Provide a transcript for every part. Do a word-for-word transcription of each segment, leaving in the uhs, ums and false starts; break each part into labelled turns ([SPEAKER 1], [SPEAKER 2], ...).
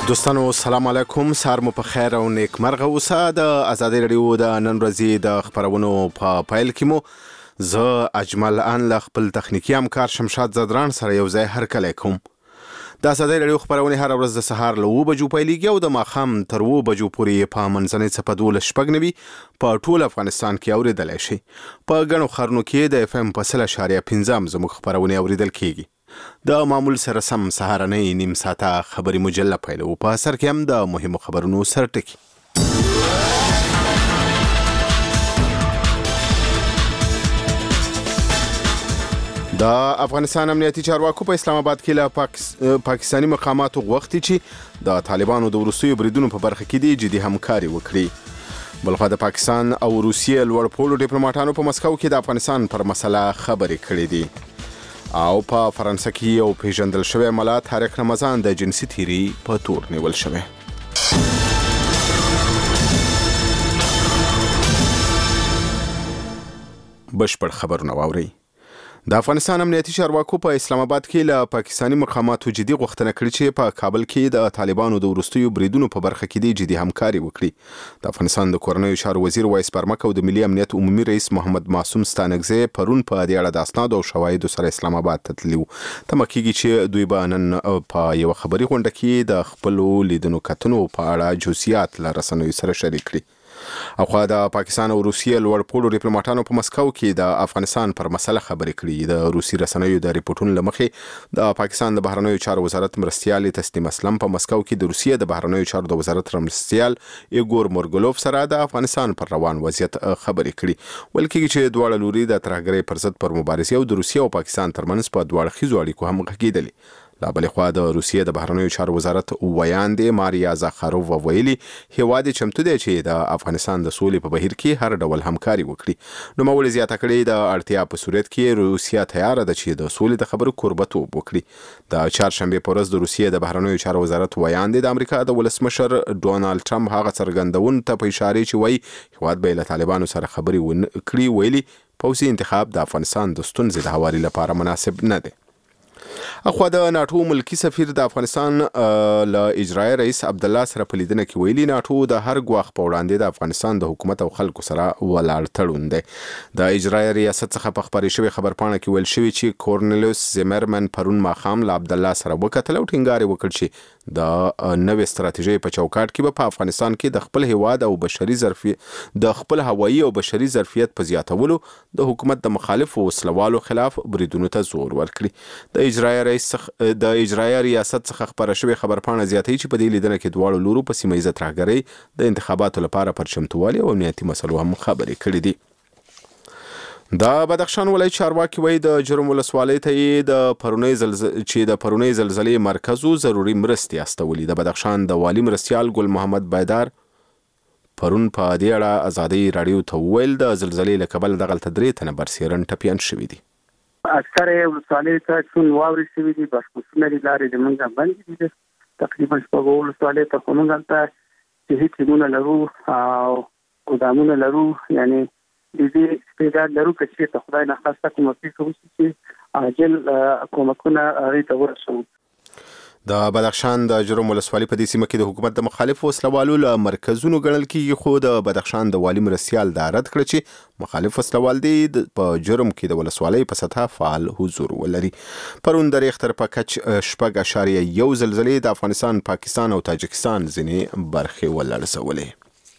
[SPEAKER 1] دوستانو سلام علیکم، سار مو په خیر او نیک مرغه اوسه. د ازادي رادیو د نن ورځې د خبرونو په پایل کې مو زه اجمل ان له خپل تخنیکی همکار شمشاد زدران سره یو ځای هرکلی کوم. د ازادي رادیو خبرونه هر ورځ د سهار له اوه بجو پیلېږي او د ماښام تر اوه بجو پورې په منځنۍ څپه دولس شپږ نوي په ټول افغانستان کې اورېدلی شي. په ګڼو ښارونو کې د اف ام په سل اشاریه پنځم زموږ خبرونه اورېدل کېږي. د معمول سره سم سهارنۍ نیم ساعته خبري مجله پیلو. په سر کې هم د مهمو خبرونو سرټکي. د افغانستان امنیتي چارواکو په اسلام آباد کې له پاکس... پاکستاني مقاماتو غوښتي چې د طالبانو د وروستیو بریدونو په برخه کې دي جدي همکاري وکړي. بلخوا د پاکستان او روسیې لوړ پوړو ډیپلوماټانو په مسکو کې د افغانستان پر مسله خبرې کړې دي. او په فرانسه کې یو پیژندل شوی ملا طارق رمضان د جنسي تیری په تور نیول شوی. بشپړ خبرونه واورئ. د افغانستان امنیتي چارواکو په اسلام آباد کې له پاکستاني مقاماتو جدي غوښتنه کړې چې په کابل کې د طالبانو د وروستیو بریدونو په برخه کې دي جدي همکاري وکړي. د افغانستان د کورنیو چارو وزیر وایس پرمک او د ملي امنیت عمومي رئیس محمد معصوم ستانکزی پرون په دې اړه د اسنادو او شواهدو سره اسلام آباد ته تللي وو. تمه کېږي چې دوی به نن په یوه خبري غونډه کې د خپلو لیدنو کتنو په اړه جزئیات له رسنیو سره شریک کړي. او خو د پاکستان او روسیې لوړ پوړو ډیپلوماټانو په مسکو کې د افغانستان پر مسله خبرې کړي. د روسي رسنیو د ریپورتونو له مخې د پاکستان د بهرنیو چارو وزارت مرستیال تسنیم اسلم په مسکو کې د روسیې د بهرنیو چارو د وزارت مرستیال ایګور مورګلوف سره د افغانستان پر روان وضعیت خبرې کړي. ویل کېږي چې دواړه لوري د ترهګرۍ پر ضد پر مبارزې او د روسیې او پاکستان ترمنځ په دواړه اړخیزو اړیکو هم غږېدلي. لا بلې خوا د روسیې د بهرنیو چارو وزارت ویاندې ماریا زاخارووا ویلي هیواد چمتو دی چې د افغانستان د سولې په بهیر کې هر ډول همکاري وکړي. نوموړي زیاته کړې د اړتیا په صورت کې روسیه تیاره ده چې د سولې د خبرو کوربتوب وکړي. د چهارشنبې په ورځ د روسیې د بهرنیو چارو وزارت ویاندې د امریکا د ولسمشر ډونالډ ټرمپ هغه څرګندون ته په اشاره چې وایي هیواد به له طالبانو سره خبرې وکړي. ویلي پوځي انتخاب د افغانستان د ستونزې د هواري لپاره مناسب نه دی. اخوا د ناټو ملکی سفیر د افغانستان له اجرایي رئیس عبدالله سره په لیدنه کې ویلي ناټو د هر ګواښ په وړاندې د افغانستان د حکومت او خلکو سره ولاړ تړون دی. د اجرایي ریاست څخه په خبرې شوې خبرپاڼه کې ویل شوي چې کورنلیوس زیمرمن پرون ماښام له عبدالله سره وکتل او ټینګار وکړ چې د نوې ستراتیژۍ په چوکاټ کې به په افغانستان کې د خپل هیواد او بشري ظرفیت د خپل هوایي او بشري ظرفیت په زیاتولو د حکومت د مخالفو وسلوالو خلاف بریدونو ته زور ورکړي. د اجرایي رئیس د اجرایي ریاست څخه خبره شوې خبرپاڼه زیاتوي چې په دې لیدنه کې دواړو لورو په سیمه ییزه ترهګرۍ د انتخاباتو لپاره پر چمتووالي او امنیتي مسلو هم خبرې کړې دي. د بدخشان ولایت چارواکي وایي د جرم ولسوالۍ ته یې د پرونۍ زلزلې چې د پرونۍ زلزلې مرکزو ضروري مرستې استولي. د بدخشان د والي مرستیال ګل محمد بیدار پرون په دې اړه ازادي راډیو ته وویل د زلزلې له کبله دغلته درې تنه برسېرن ټپیان شوي دي.
[SPEAKER 2] اکثر ولسوالۍ ته چون واورې شوي دي، بسپوسونه دي، لارې د موږ بندې دي. تقریبا شپږ ولسوالۍ ته خو موږ هلته صحي ټیمونه لرو او ګودامونه لرو، یعنې د دې استعداد لرو که چېرته خدای ناخواسته کومه پېښه وشي چې عاجل کومکونه هغې ته ورسوو.
[SPEAKER 1] د بدخشان د جرم ولسوالۍ په دې سیمه کې د حکومت د مخالف وسلوالو له مرکزونو ګڼل کېږي، خو د بدخشان د والي مرستیال دا رد کړه چې مخالف وسلوال دی په جرم کې د ولسوالۍ په سطحه فعال حضور ولري. پرون د ریختر په کچ شپږ اشاریه یو زلزلې د افغانستان، پاکستان او تاجکستان ځینې برخې ولړزولې.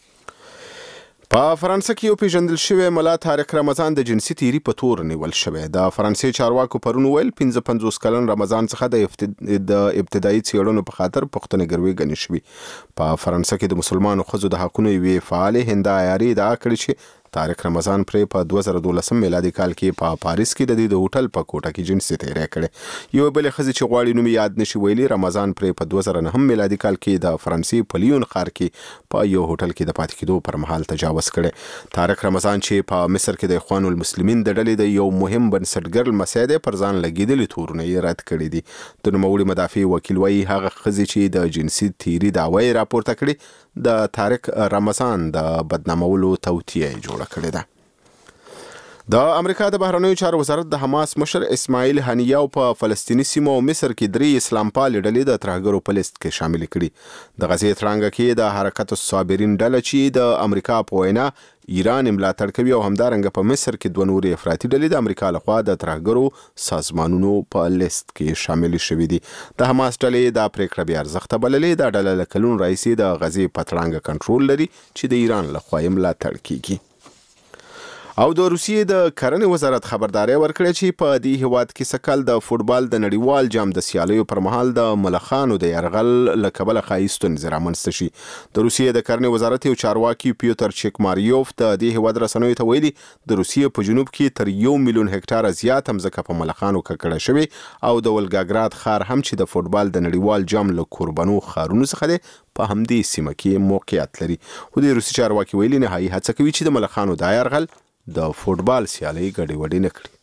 [SPEAKER 1] په فرانسه کې یو پیژندل شوی ملا طارق رمضان د جنسي تیری په تور نیول شوی. د فرانسې چارواکو پرون ویل پنځه پنځوس کلن رمضان څخه د ابتدایي څېړنو په خاطر پوښتنې ګروي ګڼل شوي. په فرانسه کې د مسلمانو ښځو د حقونو یوې فعالې هندا عیاري ادعا کړې چې طارق رمضان پرې په دوه زره دولسم میلادي کال کې په پاریس کې د دې د هوټل په کوټه کې جنسي تیری کړې. یو بلې ښځې چې غواړي نوم یاد نشي ویلي رمضان پرې په دوه زره نهم میلادي کال کې د فرانسې په لیون ښار کې په یو هوټل کې د پاتې کېدو پر مهال تجاوز کړی. طارق رمضان چې په مصر کې د اخوان المسلمین د ډلې د یو مهم بنسټګر لمسی دی پر ځان لګېدلي تورونه یې رد کړي دي. د نوموړي مدافع وکیل وایي هغه ښځې چې د جنسي تیری دعوه یې راپورته کړې د طارق رمضان د بدنامولو توطیه یې جوړه کړې ده. د امریکا د بهرنیو چارو وزارت د حماس مشر اسماعیل هنیه په فلسطینی سیمو او مصر کې درې اسلام پالې ډلې د ترهګرو په لیست کې شامل کړي. د غزې تړانګه کې د حرکت الصابرین ډله چې د امریکا په وینا ایران ملاتړ کوي او همدارنګه په مصر کې دوه نورې افراطي ډلې د امریکا لخوا د ترهګرو سازمانونو په لیست کې شامل شوي دي. د حماس ډلې د پریکړه بیا ارزښت بللې. د ډله له کلونو راهیسې د غزې په تړانګه کنټرول لري چې د ایران لخوا یې ملاتړ کیږي. او د روسیې د کرنې وزارت خبرداري ورکړه چې په دې هیواد کې سکل د فوټبال د نړیوال جام د سیالیو پر مهال د ملخانو د يرغل لکبل خایستون زرامنست شي. د روسیې د کرنې وزارت یو چارواکي پیوتر چیکماریوف د دې هیواد رسنیو ته ویلي د روسیې په جنوب کې تر یو میلیون هکټار زیات مځکه په ملخانو ککړه شوی او د ولګاګراد ښار هم چې د فوټبال د نړیوال جام له قربانو ښارونو څخه دی په همدې سیمه کې موقعیت لري. خو د روسي چارواکي ویلي نهایي هڅه کوي چې د ملخانو د يرغل د فوټبال سیالي ګډې وډې نه کړي.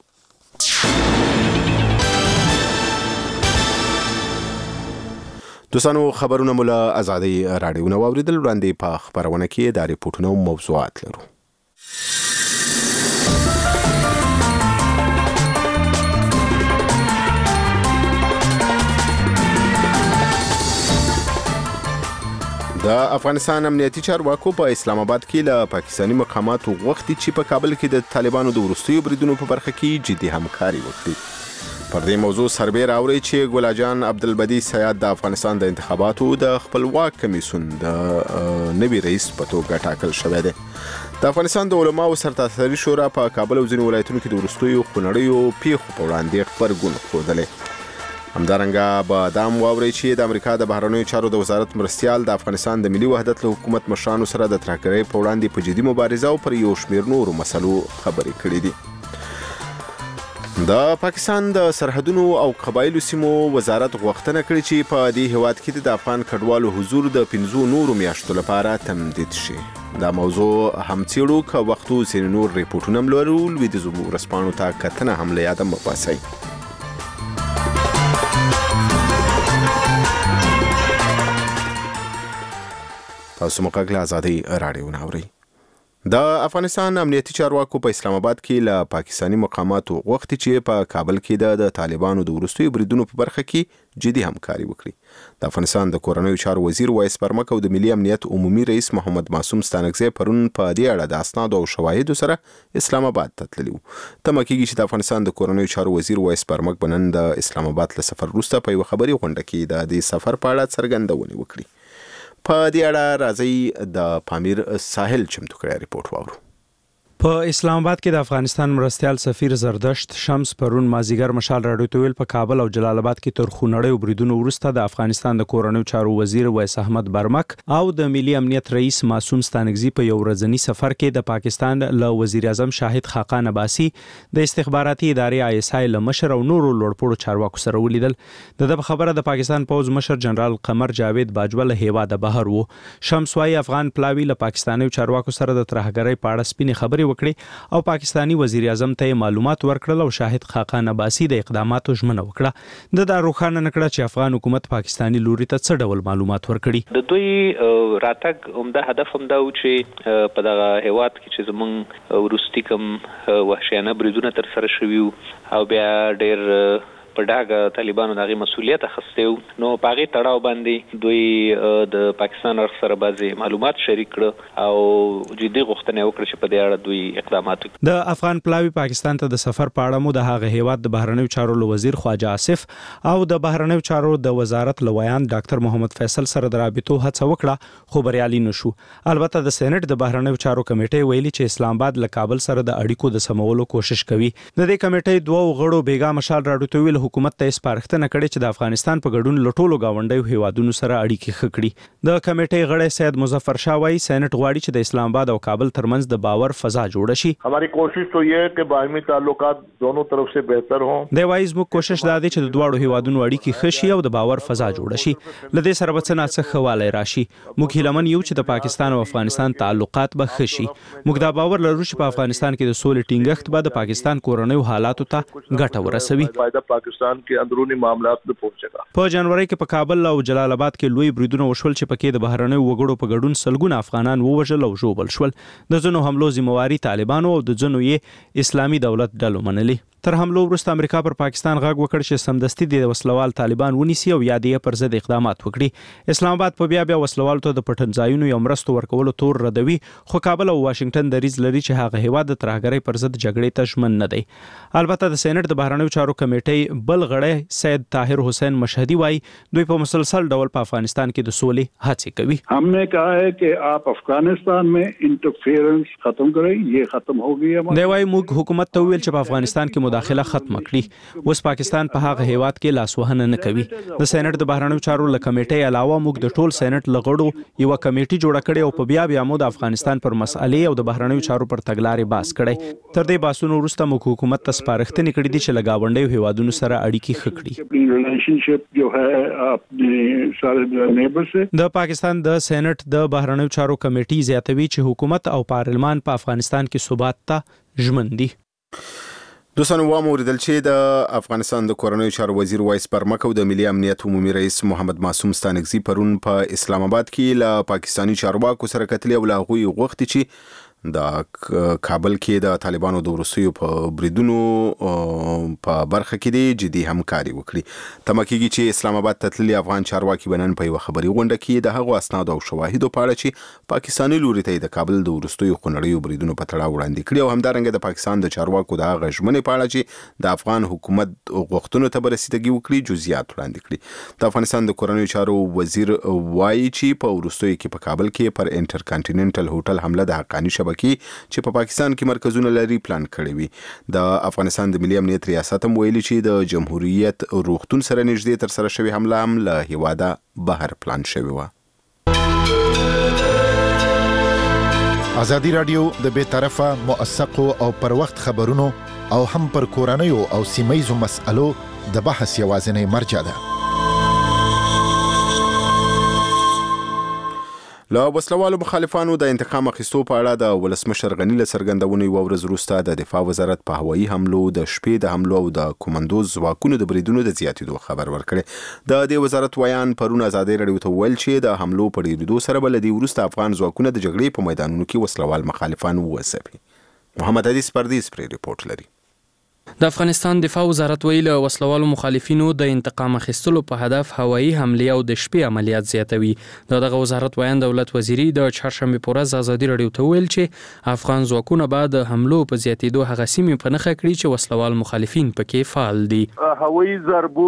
[SPEAKER 1] دوستانو خبرونه مو له آزادۍ راډیو نه واوریدل. وړاندې په خبرونه کې د ریپورتونو موضوعات لرو. د افغانستان امنیتي چارواکو په اسلام آباد کې له پاکستاني مقاماتو غوښتي چې په کابل کې د طالبانو د وروستیو بریدونو په برخه کې جدي همکاري وکړي. پر دې موضوع سربېره اوري چې ګولاجان عبدالبدی سیاد د افغانستان د انتخاباتو د خپلواک کمیسیون د نوي رئیس په توګه ټاکل شوی دی. د افغانستان د علماو سرتاسري شورا په کابل او ځینو ولایتونو کې د وروستیو خونړیو پیښو په وړاندې غبرګون ښودلی. همدارنګه به دا هم واورئ چې د امریکا د بهرنیو چارو د وزارت مرستیال د افغانستان د ملي وحدت له حکومت مشرانو سره د ترهګرۍ په وړاندې په جدي مبارزه او پر یو شمېر نورو مسلو خبرې کړې دي. د پاکستان د سرحدونو او قبایلو سیمو وزارت غوښتنه کړې چې په دې هیواد کې د افغان کډوالو حضور د پنځو نورو میاشتو لپاره تمدید شي. دا موضوع هم څېړو که وختو ځینې نور ریپورټونه هم لرو. لویدیځو ورځپاڼو ته کتنه هم له یاده مه باسئ. تاسو موږ له آزادۍ راډیو نه اورئ. د افغانستان امنیتي چارواکو په اسلام آباد کې له پاکستاني مقاماتو غوښتي چې په کابل کې د طالبانو د وروستیو بریدونو په برخه کې جدي همکاري وکړي. د افغانستان د کورنیو چارو وزیر وایس پرمک او د ملي امنیت عمومي رئیس محمد معصوم ستانکزی پرون په دې اړه د اسنادو او شواهدو سره اسلام آباد ته تللي وو. تمه کېږي چې د افغانستان د کورنیو چارو وزیر وایس پرمک به نن د اسلام آباد له سفر وروسته په یوه خبري غونډه کې د دې سفر په اړه څرګندونې وکړي. په دې اړه راځي د پامیر ساحل چمتو کړی ریپورت واورو.
[SPEAKER 3] په اسلام آباد کې د افغانستان مرستیال سفیر زردشت شمس پرون مازیګر مشال راډیو ته ویل په کابل او جلال آباد کې تر خونړیو بریدونو وروسته د افغانستان د کورنیو چارو وزیر ویس احمد برمک او د ملي امنیت رئیس معصوم ستانکزی په یو ورځنی سفر کې د پاکستان له وزیر اعظم شاهد خاقان عباسی د استخباراتي ادارې آی اس آی له مشر او نورو لوړپوړو چارواکو سره ولیدل. د خبره د پاکستان پوز مشر جنرال قمر جاوید باجوه له هیواده بهر وو. شمس وايي افغان پلاوی له پاکستاني چارواکو سره د ترهګرۍ په اړه سپینې خبرې وکړي او پاکستانی وزیر اعظم ته معلومات ورکړل او شاهد خاقان عباسی د اقداماتو ژمنه وکړه. د دا روښانه نکړه چې افغان حکومت پاکستانی لوري ته څه ډول معلومات ورکړي.
[SPEAKER 4] د دوی راتګ عمده هدف هم دا و چې په دغه هیواد کې چې زمونږ وروستي کوم وحشیانه بریدونه تر سره شوي او بیا ډېر په ډاګه طالبانو دغه مسؤلیت اخیستی و، نو په هغې تړاو باندې دوی د پاکستان اړخ سره بعضې معلومات شریک کړه او جدي غوښتنه وکړه چې په دې اړه دوی اقدامات وکړي.
[SPEAKER 3] د افغان پلاوي پاکستان ته د سفر په اړه مو د هغه هیواد د بهرنیو چارو وزیر خواجه آصف او د بهرنیو چارو د وزارت لویان ډاکټر محمد فیصل سره د رابطو هڅه وکړه خو بریالي نشو. البته د سېنات د بهرنیو چارو کمیټې ویلي چې اسلام آباد له کابل سره د اړیکو د سمولو کوشش کوي. د دې کمیټې دوه غړو بیګا مشال راډیو ته ویل حکومت ته سپارښتنه کړې چې د افغانستان په ګډون لټولو گاونډیو هیوادونو سره اړیکې ښه کړي. د کمیټې غړی سید مظفر شاه وايي سېنات غواړي چې د اسلام آباد او کابل ترمنځ د باور فضا جوړ شي.
[SPEAKER 5] हमारी कोशिश तो ये है कि बाहमी ताल्लुकात दोनों तरफ से बेहतर हों.
[SPEAKER 3] د وایي زموږ کوشش دا دی چې د دواړو هیوادونو اړیکې ښه شي او د باور فضا جوړ شي. له دې سره به څه ناڅه ښه والی راشي. موږ هیلهمن یو چې د پاکستان او افغانستان تعلقات به ښه شي. موږ دا باور لرو چې په افغانستان کې د سولې ټینګښت به د پاکستان کورنیو حالاتو ته ګټه ورسوي.
[SPEAKER 5] بلوچستان के अंदरूनी मामलात में पहुंचेगा।
[SPEAKER 3] په جنوري کې په کابل او جلال آباد کې لوی بریدونه وشول چې پکې د بهرنیو وګړو په ګډون سلګونه افغانان ووژل او ژوبل شول. د ځینو حملو ذمہواري طالبانو او د ځینو یې اسلامي دولت ډلو منلي. تر حملو وروسته امریکا پر پاکستان غږ وکړ چې سمدستي د وسلوال طالبان ونیسي او یادې پر ضد اقدامات وکړي. اسلام آباد په بیا بیا وسلوال ته د پټنځایونو یو مرستو ورکولو تور ردوي، خو کابل او واشنگټن دریځ لري چې هغه هیواد د ترهګرۍ پر ضد جګړې ته ژمن نه دی. البته د سېنات د بهرنیو چارو کمیټې بل غړی سید طاهر حسین مشهدي وایي دوی په مسلسل ډول په افغانستان کې د سولې هڅې کوي.
[SPEAKER 6] ہم نے کہا ہے کہ آپ افغانستان میں انٹرفیرنس ختم کریں، یہ ختم ہو گئی ہے.
[SPEAKER 3] دی وایي موږ حکومت ته ویل چې په افغانستان کې مداخله ختم کړي. اوس پاکستان په هغه هیواد کې لاسوهنه نه کوي. د سېنات د بهرنیو چارو له کمیټې علاوه موږ د ټول سېنات لغړو یو کمیټه جوړه کړې او په بیا بیا مو د افغانستان پر مسالې او د بهرنیو چارو پر تګلارې باس کړي. تر دې باسونو وروسته موږ حکومت ته سپارښتنې کړې دي چې له گاونډیو هیوادونو سره اړیکې ښه کړي.
[SPEAKER 6] ریلیشنشپ جو ہے اپنے سارے نیبر سے.
[SPEAKER 3] د پاکستان د سېنات د بهرنیو چارو کمیټې زیاتوي چې حکومت او پارلمان په افغانستان کې ثبات ته ژمن دي.
[SPEAKER 1] دوستانو وامو اوریدل چې د افغانستان د کورنیو چارو وزیر وایس پرمک او د ملي امنیت عمومي رئیس محمد معصوم ستانکزي پرون په اسلام آباد کې له پاکستانی چارواکو سره کتلې او له هغوی غوښتي چې د کابل کې د طالبانو د وروستیو په بریدونو په برخه کې د جدي همکاري وکړي. تمه کېږي چې اسلام آباد ته تللي افغان چارواکي به نن په یوه خبري غونډه کې د هغو اسنادو او شواهدو په اړه چې پاکستاني لوري ته د کابل د وروستیو خونړیو بریدونو په تړاو وړاندې کړي او همدارنګه د پاکستان د چارواکو د هغه ژمنې په اړه چې د افغان حکومت غوښتنو ته به رسیدګي وکړي جزئیات وړاندې کړي. د افغانستان د کورنیو چارو وزیر وایي چې په وروستیو کې په کابل کې پر انټر کانټیننټل هوټل حمله د حقاني شبکې چې په پاکستان کې مرکزونه لري پلان کړی وي. د افغانستان د ملي امنیت ریاست هم ویلي چې د جمهوریت روغتون سره نږدې تر سره شوی حمله هم له هیواده بهر پلان شوی و.
[SPEAKER 7] ازادي رادیو د بې طرفه موثقو او پر وخت خبرونو او هم پر کورنیو او سیمه‌یزو مسألو د بحث یوازینی مرجع ده.
[SPEAKER 1] له وسلوالو مخالفانو د انتقام اخیستو په اړه د ولسمشر غني له څرګندونې یوه ورځ وروسته د دفاع وزارت په هوایي حملو د شپې د حملو او د کومندوز ځواکونو د بریدونو د زیاتېدو خبر ورکړی. د دې وزارت ویان پرون ازادي راډیو ته وویل چې د حملو په ډېرېدو سره به له دې وروسته افغان ځواکونه د جګړې په میدانونو کې وسلوال مخالفان وځپي. محمد حدیث پردیس پرې رپورټ لري.
[SPEAKER 8] د افغانستان دفاع وزارت ویل وسلوالو مخالفینو د انتقام اخیستلو په هدف هوایي حمله او د شپې عملیات زیاتوي. د دغه وزارت ویان دولت وزیری د چهارشنبه په ورځ ازادي راډیو ته ویل چې افغان ځواکونه بعد د حملو په زیاتېدو هغه سیمې په نښه کړي چې وسلوال مخالفین پکې فعال دي.
[SPEAKER 9] هوایي ضربو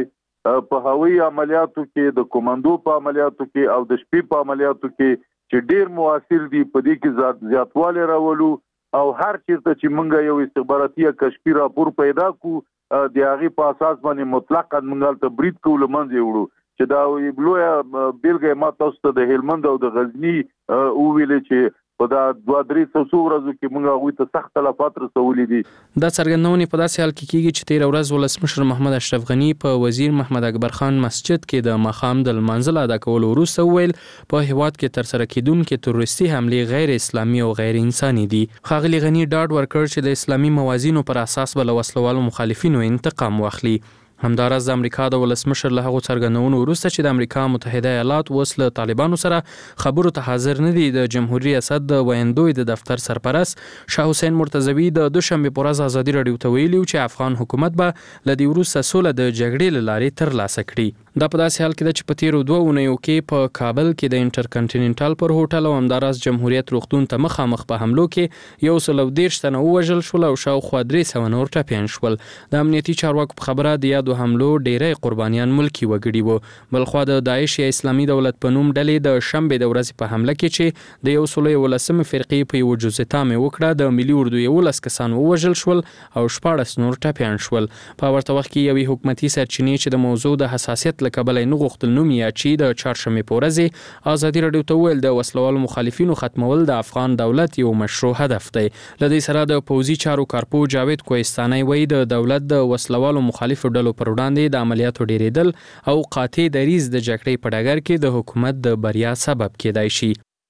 [SPEAKER 9] کې په هوایي عملیاتو کې د کومندو په عملیاتو کې او د شپې په عملیاتو کې چې ډیر موثر دي په دې کې زیاتوالی راولو او هر چیرته چې مونږ یو استخباراتي کشفي راپور پیدا کو د هغې په اساس باندې مطلقاً مونږ ته برید کولو منځ یې وړو چې دا لویه بیلګه ما تاسو ته د هلمند او د غزني وویلې چې په دا دوه درې څو ورځو کې مونږ هغوی ته سخت تلفات رسولي دي.
[SPEAKER 8] دا څرګندونې په داسې حال کې کېږي چې تېره ورځ ولسمشر محمد اشرف غني په وزیر محمد اکبر خان مسجد کې د ماښام د لمانځه له ادا کولو وروسته وویل په هېواد کې ترسره کېدونکې تروریستي حملې غیر اسلامي او غیر انساني دي. ښاغلي غني ډاډ ورکړ چې د اسلامي موازینو پر اساس به له وسلوالو مخالفینو انتقام واخلي. همداراز د امریکا د ولسمشر له هغو څرګندونو وروسته چې د امریکا متحده ایالات اوس له طالبانو سره خبرو ته حاضر نه دي د جمهوریت ریاست د ویندوی د دفتر سرپرست شاه حسین مرتضوي د دوشنبه په ورځ ازادي راډیو ته ویلي چې افغان حکومت به له دې وروسته سوله د جګړې له لارې ترلاسه کړي. دا په داسې حال کې ده چې په تیرو دوه اونیو کې په کابل کې د انټر کانټیننټل پر هوټل او همداراز جمهوریت روغتون ته مخامخ په حملو کې یو سل او دېرش تنه ووژل شول او شاوخوا درې سوه نور ټپیان شول. د امنیتي چارواکو په خبره د یادو حملو ډیری قربانیان ملکي وګړي وو. بلخوا د داعش یا اسلامي دولت په نوم ډلې د شنبې د ورځې په حمله کې چې د یو سل یولسمې فرقې په یوه جزء تامې وکړه د ملي اردو یولس کسان ووژل شول او شپاړس نور ټپیان شول. په ورته وخت کې یوې حکومتي سرچینې چې د موضوع د حساسیت له کبله یې نه غوښتل نوم یې اچي د چهارشنبې په ورځې ازادي راډیو ته وویل د وسلوالو مخالفینو ختمول د افغان دولت یو مشروع هدف دی. له دې سره د پوځي چارو کارپو جاوید کوهستاني وایي د دولت د وسلوالو مخالفو ډلو پر وړاندې د عملیاتو ډیریدل او قاطع دریځ د جګړې په ډګر کې د حکومت د بریا سبب کېدای شي.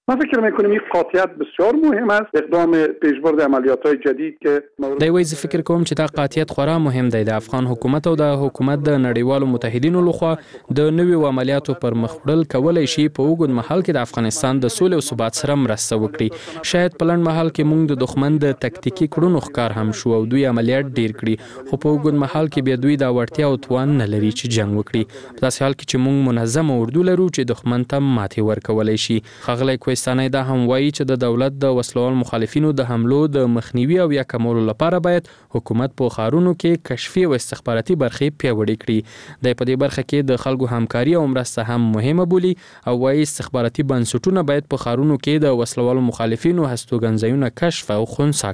[SPEAKER 6] من فکر میکنم این قاطعیت بسیار مهم است. اقدام پیشبرد عملیات‌های جدید که
[SPEAKER 8] دی وایز فکر کوم چې دا قاطعیت خورا مهم دی. د افغان حکومت او د حکومت د نړیوالو متحدینو لخوا د نویو عملیاتو پر مخ وړل کولای شي په اوږد مهال کې د افغانستان د سولې او ثبات سره مرسته وکړي. شاید په لنډ مهال کې موږ د دښمن د تکتیکي کړنو ښکار هم شو او دوی عملیات ډیر کړي، خو په اوږد مهال کې بیا دوی دا وړتیا او توان نه لري چې جنگ وکړي. په داسې حال کې چې موږ منظم اردو لرو چې دښمن ته ماتې ورکولای شي. ښاغلی کوهستاني دا هم وایي چې د دولت د وسلوال مخالفینو د حملو د مخنیوي او یا کمولو لپاره باید حکومت په ښارونو کې کشفي او استخباراتي برخې پیاوړې کړي. د په دې برخه کې د خلکو همکاري او مرسته هم مهمه بولي او وایي استخباراتي بنسټونه باید په ښارونو کې د وسلوال مخالفینو هستوګنځایونه کشف او خنثی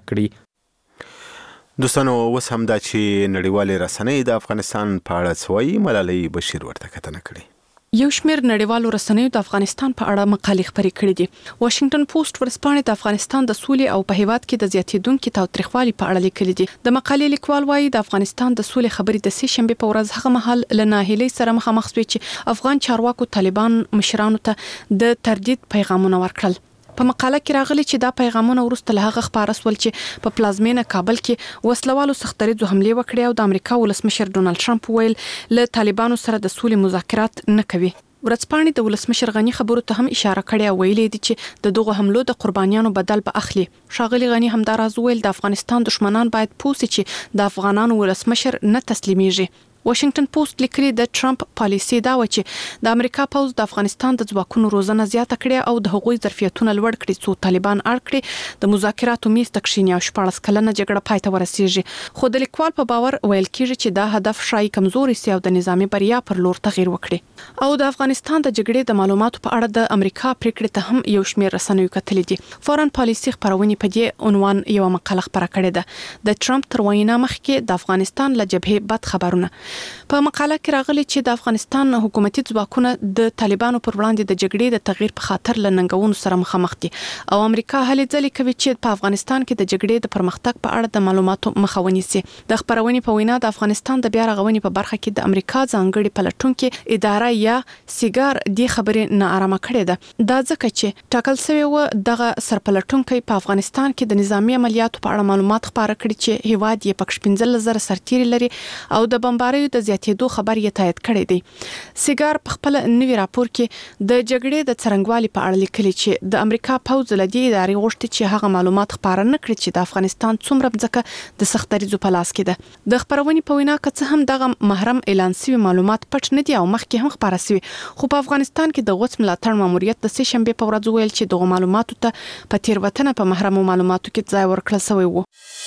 [SPEAKER 8] کړي.
[SPEAKER 1] دوستانو اوس هم دا چې نړیوالې رسنۍ د افغانستان په اړه څه وایي، ملالۍ بشیر ورته کتنه کړې.
[SPEAKER 10] یو شمېر نړیوالو رسنیو د افغانستان په اړه مقالې خپرې کړې دي. واشنگټن پوسټ ورځپاڼې د افغانستان د سولې او په هیواد کې د زیاتېدونکو تاوتریخوالي په اړه لیکلي دي. د مقالې لیکوال وایي د افغانستان د سولې خبرې د سې شنبې په ورځ هغه مهال له ناهیلۍ سره مخامخ شوې چې افغان چارواکو طالبان مشرانو ته د تردید پیغامونه ورکړل. په مقاله کې راغلي چې دا پیغامونه وروسته له هغه خبره سول چې په پلازمینه کابل کې وسلوالو سختریزو حمله وکړې او د امریکا ولسمشر ډونالد ټرمپ ویل له طالبانو سره د سولې مذاکرات نه کوي. ورځپاڼې د ولسمشر غنی خبرو ته هم اشاره کړې او ویلې دي چې د دغه حملو د قربانیانو بدل به اخلي. ښاغلي غنی هم دا راز ویل د افغانستان دشمنان باید پوه شي چې د افغانانو ولسمشر نه تسلیمیږي. واشنگټن پوسټ لیکلي د ټرمپ پالیسي دا و چې د امریکا پوز د افغانستان د ځواکونو روزنه زیاته کړې او د هغوی ظرفیتونه لوړ کړي څو طالبان اړ کړي د مذاکراتو میز ته کښیني او شپاړس کلنه جګړه پای ته ورسیږي. خو د لیکوال په باور ویل کېږي چې دا هدف شای کمزوري سي او د نظامی بریا پر لور تغیر وکړي. او د افغانستان د جګړې د معلوماتو په اړه د امریکا پریکړې ته هم یو شمېر رسنیو کتلې دي. فورن پالیسي خبرونه په دې عنوان یو مقاله خبره کړې ده. د ټرمپ تر وینا مخکې د افغانستان له جبهې بد خبرونه په مقاله کې راغلي چې د افغانستان حکومتي ځواکونه د طالبانو پر وړاندې د جګړې د تغییر په خاطر لننګونو سره مخامخ دي او امریکا هلې ځلې کوي چې په افغانستان کې د جګړې د پرمختګ په اړه د معلوماتو مخه ونیسي. د خبرونې په وینا د افغانستان د بیا رغونې په برخه کې د امریکا ځانګړي پلټونکو اداره یا سیګار د خبرې نه آرامه کړې ده. دا ځکه چې ټاکل شوی و دغه سرپلټونکو په افغانستان کې د نظامی عملیاتو په اړه معلومات خبره کړي چې هیواد یې پکښ پنځه زره سرتیري لري او د بمباریو د زیاتېدو خبر یې تایید کړی دی. سیګار په خپل نوي راپور کې د جګړې د څرنګوالي په اړه لیکلي چې د امریکا پوز له دې ادارې غوښتي چې هغه معلومات خبره نه کړي چې د افغانستان څومره ځکه د سختریزو په لاس کې ده. د خبرونې په وینا که څه هم دغه محرم اعلان شوی معلومات پټ نه دي او مخکې هم خبره شوی، خو په افغانستان کې د غوڅ ملاتړ ماموریت د سې شنبې په ورځ ویل چې دغه معلوماتو ته په تیروتنه په محرم معلوماتو کې ځای ورکړل شوی و.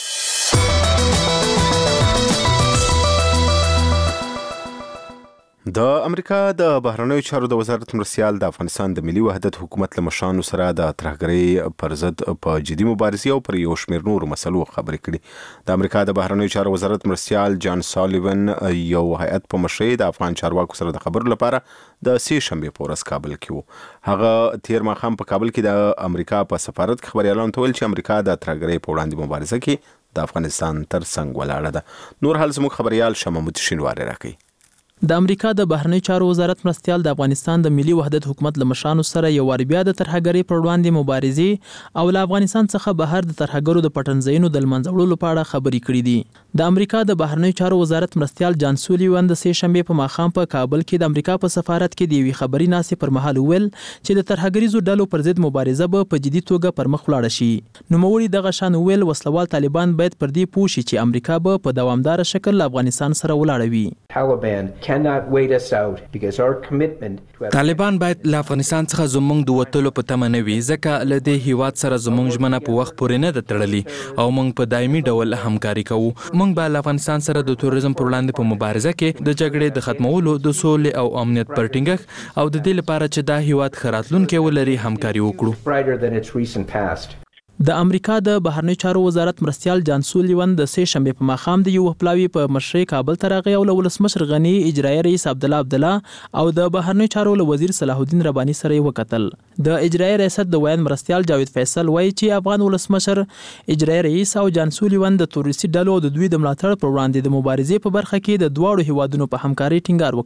[SPEAKER 1] د امریکا د بهرنیو چارو د وزارت مرستیال د افغانستان د ملي وحدت حکومت له مشرانو سره د ترهګرۍ پر ضد په جدي مبارزې او پر یو شمېر نورو مسلو خبرې کړي. د امریکا د بهرنیو چارو وزارت مرستیال جان سالیون یو هیئت په مشرۍ د افغان چارواکو سره د خبرو لپاره د سې شنبې په ورځ کابل کې و. هغه تیر ماښام په کابل کې د امریکا په سفارت کې خبريالانو ته ویل چې امریکا د ترهګرۍ په وړاندې مبارزه کې د افغانستان تر څنګ ولاړه ده. نور حال زموږ خبريال شمامت شینواری راکوي.
[SPEAKER 11] د امریکا د بهرنی چارو وزارت مرستیال د افغانستان د ملي وحدت حکومت له مشرانو سره یو وار بیا د ترهګرۍ پر وړاندې مبارزې او له افغانستان څخه بهر د ترهګرو د پټنځایونو د لمنځه وړلو په اړه خبرې کړې دي. د امریکا د بهرنی چارو وزارت مرستیال جان سولیوان د سې شنبې په ماښام په کابل کې د امریکا په سفارت کې د یوې خبري ناستې پر مهال ویل چې د ترهګریزو ډلو پر ضد مبارزه به په جدي توګه پر مخ ولاړه شي. نوموړي دغه شان ویل وسلوال طالبان باید پر دې پوه شي چې امریکا به په دوامدار شکل له افغانستان سره ولاړه وي.
[SPEAKER 12] طالبان باید له افغانستان څخه زموږ د وتلو په تمه نه وي ځکه له دې هیواد سره زموږ ژمنه په وخت پورې نه ده تړلې او موږ په دایمي ډول همکاري کوو. موږ به له افغانستان سره د تروریزم پر وړاندې په مبارزه کې د جګړې د ختمولو د سولې او امنیت پر ټینګښت او د دې لپاره چې دا هیواد ښه راتلونکی ولري همکاري وکړو.
[SPEAKER 11] د امریکا د بهرنی چارو وزارت مرستیال جان سولیوان د سې شنبې په ماښام د یو پلاوی په مشرۍ کابل ته راغی او له ولسمشر غنی اجرایي رئیس عبدالله عبدالله او د بهرنی چارو له وزیر صلاح الدین رباني سره وکتل. د اجرایي ریاست د ویان مرستیال جاوید فیصل وایي چې افغان ولسمشر اجرایي رئیس او جان سولیوان د تروریستي ډلو د دوی د ملاتړ پر وړاندې د مبارزې په برخه کې د دواړو هیوادونو په همکارۍ ټینګار وکړ.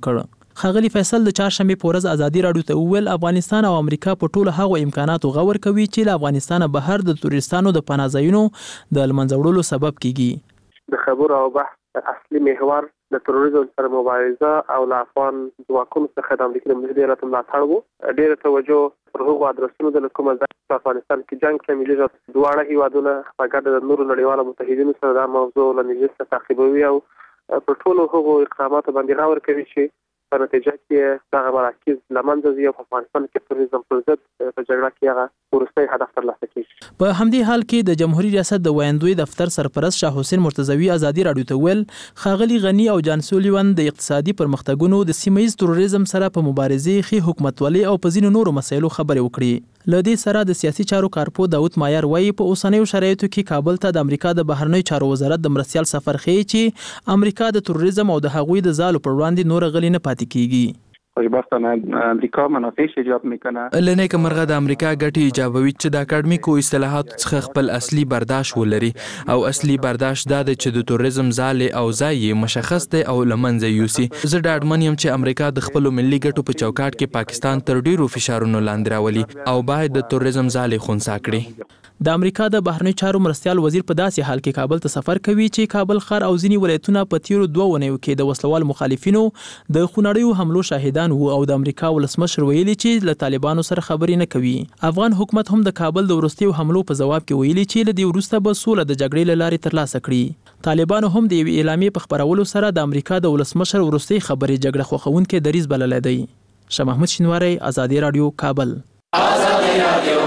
[SPEAKER 11] ښاغلي فیصل د چهارشنبې په ورځ ازادي راډیو ته وویل افغانستان او امریکا په ټولو هغو امکاناتو غور کوي چې له افغانستانه بهر د تورستانو د پناه ځایونو د لمنځه وړلو سبب کیږي.
[SPEAKER 13] د خبرو او بحث اصلي محور د تروریزم سره مبارزه او له افغان ځواکونو څخه د امریکا د متحده ایالاتو ملاتړ وو. ډېره توجه پر هغو ادرسونو د کومه ځای په افغانستان کې جنګ شامل دي. دواړه هیوادونه په ګډه د نورو نړیوالو متحدینو سره دا موضوع له نږدې تعقیبوي او پر ټولو هغو اقداماتو باندې غور کوي چې په نتیجه کې دغه مراکز له منځه ځي او په افغانستان کې تروریزم پر ضد په جګړه کې هغه وروستی هدف ترلاسه کیږي.
[SPEAKER 11] په همدې حال کې د جمهوریت ریاست د ویاندوی دفتر سرپرست شاه حسین مرتضوی ازادي راډیو ته ویل ښاغلي غنی او جان سولیوان د اقتصادي پرمختګونو د سیمه ییز تروریزم سره په مبارزې کې حکومتولي او په ځینو نورو مسایلو خبرې وکړي. له دې سره د سیاسي چارو کارپو داود مایر وایي په اوسنیو شرایطو کې کابل ته د امریکا د بهرنیو چارو وزارت د مرستیال سفر ښیي چې امریکا د تروریزم او د هغوی د ځالو پر وړاندې نور غلي نه پاتې کیږي.
[SPEAKER 14] خوشبختانه امریکا منافعش ایجاب میکنه.
[SPEAKER 12] لنه که مرغه د امریکا ګټي ایجابوي چې د اکاډمیکو اصطلاحات څخه خپل اصلي برداشت ولري او اصلي برداشت دا د چې د تروریزم ځاله او ځای مشخص دی او لمنځه یوسي. زه ډاډمن یم چې امریکا د خپل ملي ګټو په چوکاټ کې پاکستان تر ډیرو فشارونو لاندې راولي او باید د تروریزم ځاله خونسا کړي.
[SPEAKER 11] د امریکا د بهرنیو چارو مرستیال وزیر په داسې حال کې کابل ته سفر کوي چې کابل ښار او ځینې ولایتونه په تیرو دوه اونیو کې د وسلوال مخالفینو د خونړیو حملو شاهدان وو او د امریکا ولسمشر ویلي چې له طالبانو سره خبرې نه کوي. افغان حکومت هم د کابل د وروستیو حملو په جواب کې ویلي چې له دې وروسته به سوله د جګړې له لارې ترلاسه کړي. طالبانو هم د یوې اعلامیې په خپرولو سره د امریکا د ولسمشر وروستۍ خبرې جګړه خوښونکې دریځ بللی دی. شاه محمود شینواری، ازادي راډیو، کابل. ازادي راډیو.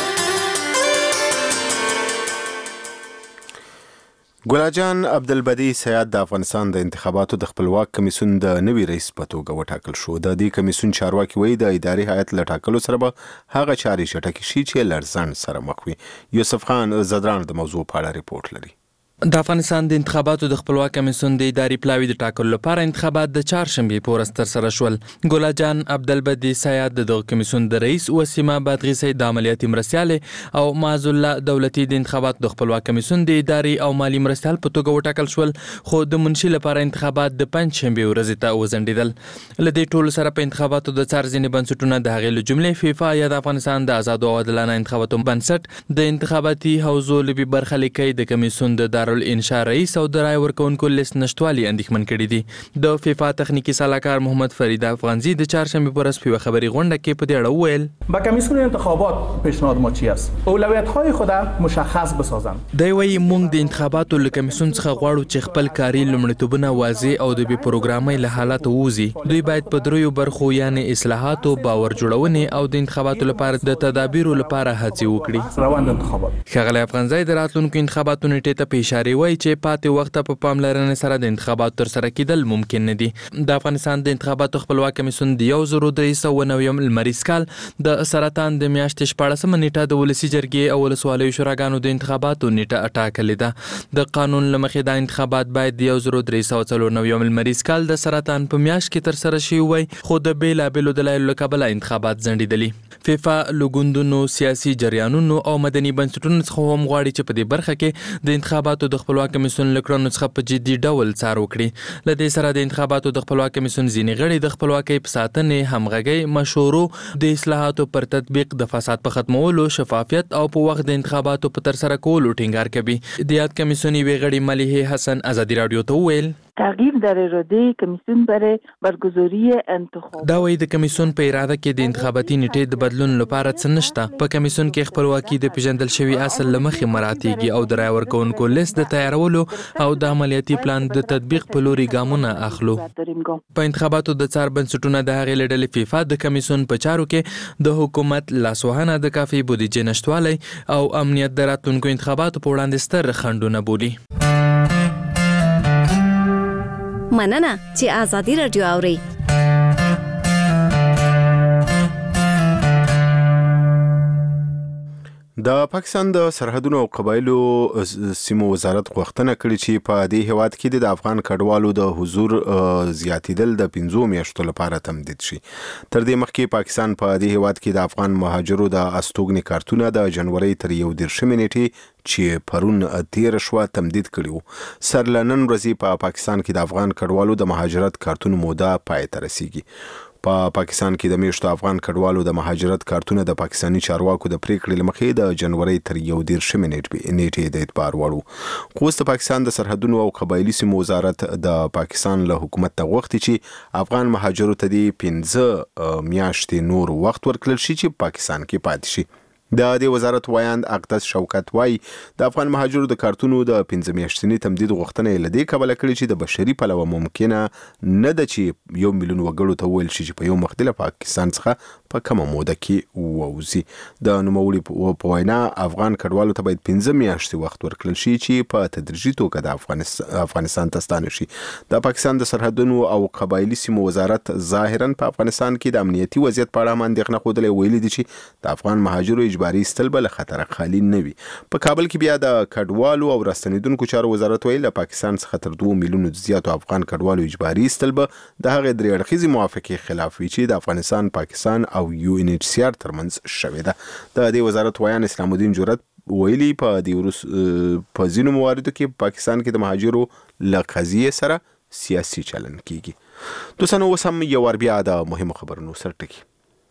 [SPEAKER 1] ګلاجان عبدالبدی سیاد د افغانستان د انتخاباتو د خپلواک کمیسیون د نوي رئیس په توګه وټاکل شو. د دې کمیسیون چارواکي وایي د اداري هیئت له ټاکلو سره به هغه چارې چټکې شي چې لړزان سره مخ وي. یوسف خان زدران د موضوع په اړه ریپورت لري.
[SPEAKER 12] د افغانستان د انتخاباتو د خپلواک کمیسیون د اداري پلاوي د ټاکلو لپاره انتخابات د چهارشنبې په ورځ ترسره شول. ګلاجان عبدالبدی سیاد د دغه کمیسیون د رئیس وسیمه بادغیسي د عملیاتي مرستیال او معاذ الله دولتي د انتخاباتو د خپلواک کمیسیون د اداري او مالی مرستیال په توګه وټاکل شول، خو د منشي لپاره انتخابات د پنځشنبې ورځې ته وځنډېدل. له دې ټولو سره په انتخاباتو د څار ځینې بنسټونه د هغې له جملې فیفا یا د افغانستان د آزادو او عادلانه انتخاباتو بنسټ د انتخاباتي حوزو لبي برخه لیکي د کمیسیون د دارالانشا رئیس او د رای ورکونکو لیست نشټوالي اندېښمن کړي دي. د فیفا تخنیکی سلاکار محمد فرید افغانزی د چهارشنبې په ورځ په خبري غونډه کې په دې اړه وویل
[SPEAKER 15] با کمیسیون انتخابات پیشنهاد ما چی است؟ اولویت‌های خود مشخص بسازند.
[SPEAKER 12] دی وايي موږ د انتخاباتو له کمیسیون څخه غواړو چې خپل کاري لومړیتوبونه واضح او د بي پروګرامي له حالت ووزي. دوی باید په دریو برخو یعنی اصلاحاتو، باور جوړونې او د انتخاباتو لپاره د تدابیرو لپاره هڅې وکړي.
[SPEAKER 15] روان انتخابات
[SPEAKER 12] ښاغلی افغانزی د راتلونکو انتخاباتو نیټې ته په اشاره وایي چې پاتې وخت په پاملرنې سره د انتخاباتو ترسره کېدل ممکن نه دي. د افغانستان د انتخاباتو خپلواک کمیسیون د یو زر درې سوه نوي لمریز کال د سرطان د میاشتې شپاړسمه نیټه د ولسي جرګې او ولسوالیو شوراګانو د انتخاباتو نیټه اټاکلې ده. د قانون له مخې دا انتخابات باید د یو زر درې سوه څلور نوي لمریز کال د سرطان په میاشت کې ترسره شوي وای، خو د بېلابېلو دلایلو له کبله انتخابات ځنډېدلي. فیفا له ګوندونو، سیاسي جریانونو او مدني بنسټونو څخه هم غواړي چې په دې برخه کې د انتخاباتو د خپلواک کمیسیون له کړنو څخه په جدي ډول څار وکړي. له دې سره د انتخاباتو د خپلواک کمیسیون ځینې غړي د خپلواکۍ په ساتنې، همغږۍ، مشورو، د اصلاحاتو پر تطبیق، د فساد په ختمولو، شفافیت او په وخت د انتخاباتو په ترسره کولو ټینګار کوي. د یاد کمیسیون یوې غړي ملیحه حسن ازادي راډیو ته وویل
[SPEAKER 16] تغییر در اراده کمیسیون برای برگزاری انتخابات.
[SPEAKER 12] دا وایي د کمیسیون په اراده کې د انتخاباتي نیټې د بدلون لپاره څه نشته. په کمیسیون کې خپلواکي د پیژندل شوي اصل له مخې مراعاتېږي او د رای ورکوونکو لیست د تیارولو او د عملیاتي پلان د تطبیق په لوري ګامونه اخلو. په انتخاباتو د څار بنسټونه د هغې له ډلې فیفا د کمیسیون په چارو کې د حکومت لاسوهنه، د کافي بودیجې نشتوالی او امنیت د راتلونکو انتخاباتو په وړاندې ستر خنډونه بولي.
[SPEAKER 17] مننه چې آزادي راډیو اورئ.
[SPEAKER 1] د پاکستان د سرحدونو او قبایلو سیمو وزارت غوښتنه کړې چې په دې هیواد کې د افغان کډوالو د حضور زیاتیدل د پنځو میاشتو لپاره تمدید شي. تر دې مخکې پاکستان په دې هیواد کې د افغان مهاجرو د استوګنې کارتونه د جنوري تر یو دیرشمې نیټې چې پرون تیر شوه تمدید کړي وو. سر له نن ورځې په پاکستان کې د افغان کډوالو د مهاجرت کارتونو موده پای ته رسیږي. په پا پاکستان کې د میشتو افغان کډوالو د مهاجرت کارتونه د پاکستاني چارواکو د پریکړې لمخې د جنوري تر یو دیرشمې نیټې د اعتبار وړ وو. خو د پاکستان د سرحدونو او قبایلي سیمو وزارت د پاکستان له حکومت ته غوښتي چې افغان مهاجرو ته د پنځه میاشتې نور وخت ورکړل شي چې پاکستان کې پاتې شي. د دې وزارت وایاند اقدس شوکت وای د افغان مهاجرو د کارتونو د پنځه میاشتنی تمدید غوښتنه یې لدې کبله کړې چې د بشري پلوه ممکنه نه ده چې یو میلیون وګړو ته ویل شي چې په یو مختلف پاکستان څخه په کومه موده کې ووځي. د نوموړي په وینا افغان کډوالو ته باید پنځه میاشتې وخت ورکړل شي چې په تدریجي توګه د افغانستان افغانستان ته ستانه شي. د پاکستان د سرحدونو او قبایلي سیمو وزارت ظاهرا په افغانستان کې د امنیتي وضعیت په اړه اندېښنه خوده ویلي دي چې د افغان مهاجرو اجباري استل بل خطر خالی نه وي. په کابل کې بیا د کډوالو او راستنیدونکو چارو وزارت ویل له پاکستان څخه تر دوه میلیونو زیاتو افغان کډوالو اجباري استل به د هغې درې اړخیزې موافقې خلاف وي چې د افغانستان، پاکستان او یو ان ایچ سی آر ترمنځ شوې ده. د دې وزارت ویان اسلام الدین جرأت ویلي په دې وروس په ځینو مواردو کې پاکستان کې د مهاجرو له قضیې سره سیاسي چلن کیږي. دوستانو اوس هم یو ور بیا د مهمو خبرونو سر ټکی.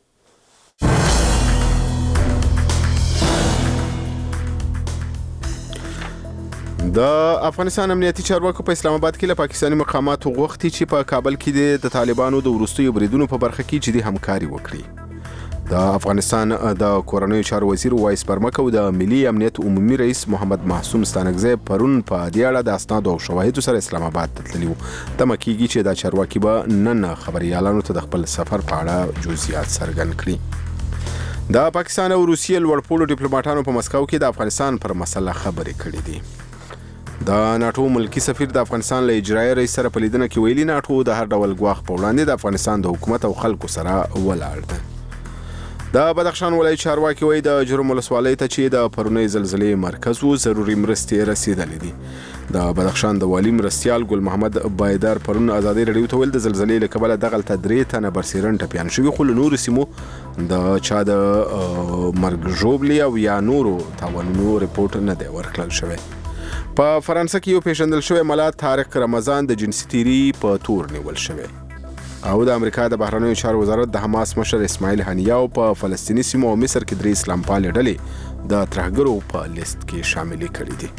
[SPEAKER 1] د افغانستان امنیتي چارواکو په اسلام آباد کې له پاکستاني مقاماتو غوښتي چې په کابل کې د طالبانو د وروستیو بریدونو په برخه کې جدي همکاري وکړي. د افغانستان د کورنیو چارو وزیر وایس برمک او د ملي امنیت عمومي رئیس محمد معصوم ستانکزی پرون په دې اړه د اسنادو او شواهدو سره اسلام آباد ته تللي وو. تمه کېږي چې دا چارواکي به نن خبريالانو ته د خپل سفر په اړه جزئیات څرګند کړي. د پاکستان او روسیې لوړپوړو ډیپلوماټانو په مسکو کې د افغانستان پر مسله خبرې کړې دي. د ناتو ملکی سفیر د افغانستان له اجرایي رئیس سره په لیدنه کې ویلي ناتو د هر ډول ګواښ په وړاندې د افغانستان د حکومت او خلکو سره ولاړ ده. د بدخشان ولایت چارواکي وایي د جرم ولسوالۍ ته چې د پرونۍ زلزلې مرکز وو ضروري مرستې رسیدلې دي. د بدخشان د والي مرستیال ګل محمد بایدار پرون ازادي رادیو ته ویل د زلزلې له کبله دغلته درې تنه برسېرن ټپیان شوي، خو له نورو سیمو د چا د مرګ ژوبلې او یا نورو تاوانونو رپورټ نه دی ورکړل شوی. په فرانسه کې یو پیژندل شوی ملا طارق رمضان د جنسي تیری په تور نیول شوی. او د امریکا د بهرنیو چارو وزارت د حماس مشر اسماعیل هنیاو په فلسطیني سیمو او مصر کې درې اسلام پالې ډلې د ترهګرو په لیست کې شامل کړي دي.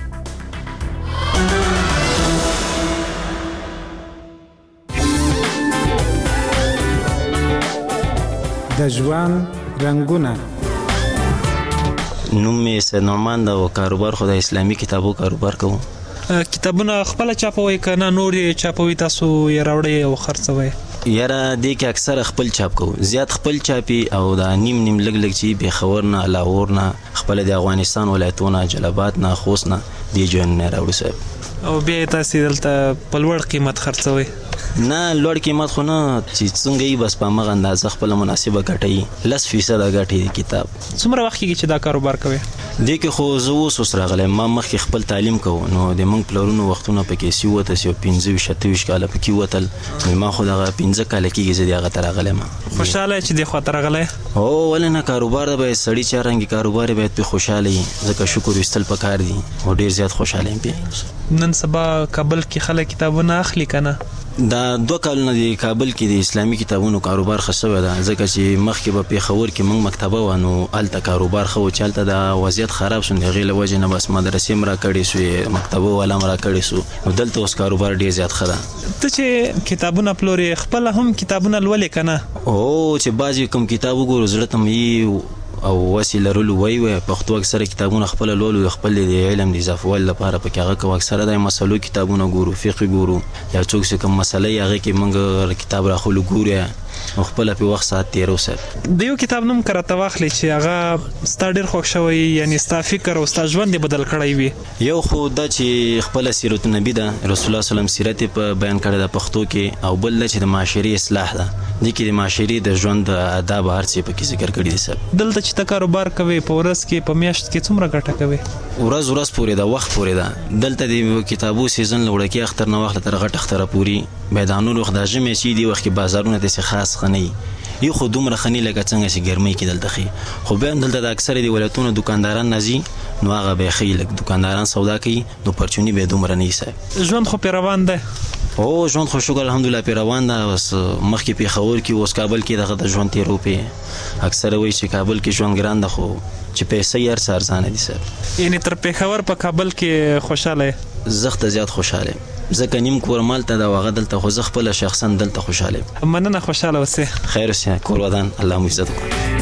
[SPEAKER 18] د ژوند رنگونه
[SPEAKER 19] نوم می سنومان د کاروبار خو د اسلامي کتابو کاروبار کوم.
[SPEAKER 20] کتابونه خپل چاپوي کنه نور چاپوي تاسو یې راوړي او خرڅوي؟
[SPEAKER 19] یاره دې کې اکثر خپل چاپ کوو، زیات خپل چاپي او دا نیم نیم لګ لګ چې به خبر نه لاور نه خپل د افغانستان ولایتونه جلبات نه خوست نه دی جون نه راوړي صاحب.
[SPEAKER 20] او بیا تاسو دلته په لوړ قیمت خرڅوي؟
[SPEAKER 19] نه لوړ قیمت خو نه چې څنګه یې بس په مغه اندازه خپل مناسبه ګټي لس فیصد ګټي کتاب.
[SPEAKER 20] څومره وخت کې چې دا کاروبار کوي؟
[SPEAKER 19] دې کې خو زه اوس اوس راغلی ما مخکې خپل تعلیم کوو نو د موږ پلرونو وختونه پکې سی وته سی پنځه ویشت اته ویشت کاله پکې وتل نو ما خو دغه پنځه کاله کېږي زه دغه ته راغلی ما.
[SPEAKER 20] خوشحاله چې دې خواته راغلی؟
[SPEAKER 19] هو ولې نه کاروبار د باید سړي چې رنګي کاروبار باید پې خوشحاله وي ځکه شکر ویستل پکار دي او ډېر زیات خوشحاله یم پې.
[SPEAKER 20] نن سبا کابل کې خلک کتابونه اخلي که نه؟
[SPEAKER 19] دا دوه کالونه د کابل کې د اسلامي کتابونو کاروبار ښه شوی ده ځکه چې مخکې به پېښور کې موږ مکتبه وه نو هلته کاروبار ښه و چې هلته د وضعیت خراب شو د هغې له وجې نه بس مدرسې م راکړې سوې مکتبه والا م راکړې سو نو دلته اوس کاروبار ډېر زیات ښه ده.
[SPEAKER 20] ته چې کتابونه پلورې خپله هم کتابونه لولې که نه؟
[SPEAKER 19] هو چې بعضې کوم کتاب وګورو زړه ته م او وسی لرلو وای وای پښتو اکثره کتابونه خپل لولو خپل د علم د اضافول لپاره پکې هغه کو اکثره د مسلو کتابونه ګورو فقه ګورو یا څوک څه کوم مسله هغه کې موږ کتاب راخلو ګورو او خپل په وخت سات تیرو سات
[SPEAKER 20] د یو کتاب نوم کرته واخلي چې هغه ستا ډیر خوښ شوی یعنی ستا فکر او ستا ژوند بدل کړی وي
[SPEAKER 19] یو خو دا چې خپل سیرت النبی ده رسول الله صلی الله علیه وسلم سیرت په بیان کړی د پښتو کې او بل چې د معاشري اصلاح ده د کې د معاشري د ژوند آداب هر څه په کې ذکر کړی دي سر
[SPEAKER 20] دلته چې تا کاروبار کوي په ورځ کې په میاشت کې څومره ګټه کوي
[SPEAKER 19] ورځ ورځ پورې دا وخت پورې دا دلته د کتابو سیزن لوړ کې اختر نه وخت تر غټ اختر پوری میدانونو وخت د جمعې چې دی وخت کې بازارونه د خاص خني یو خو دومره خني لکه څنګه چې ګرمۍ کې دلته خي خو به دلته د اکثره دی ولایتونو دکانداران نزي نو هغه به خیلک دکانداران سودا کوي نو پرچونی به دومره نه یسه
[SPEAKER 20] ژوند خو پیروان ده
[SPEAKER 19] او ژوند خو شکر الحمدلله پیروان ده اوس مخکې په خور کې اوس کابل کې دغه د ژوند تیرو په اکثره وایي چې کابل کې ژوند ګران ده خو چې پیسې یې هر ارزانه دي سر
[SPEAKER 20] یعنی تر پیښور په کابل کې خوشاله
[SPEAKER 19] زخت زیات خوشاله ځکه نیم کور مالته دا وغه دلته خو زه خپل شخصا دلته خوشاله
[SPEAKER 20] مننه خوشاله اوسه
[SPEAKER 19] خیر اوسه کور ودان الله مو عزت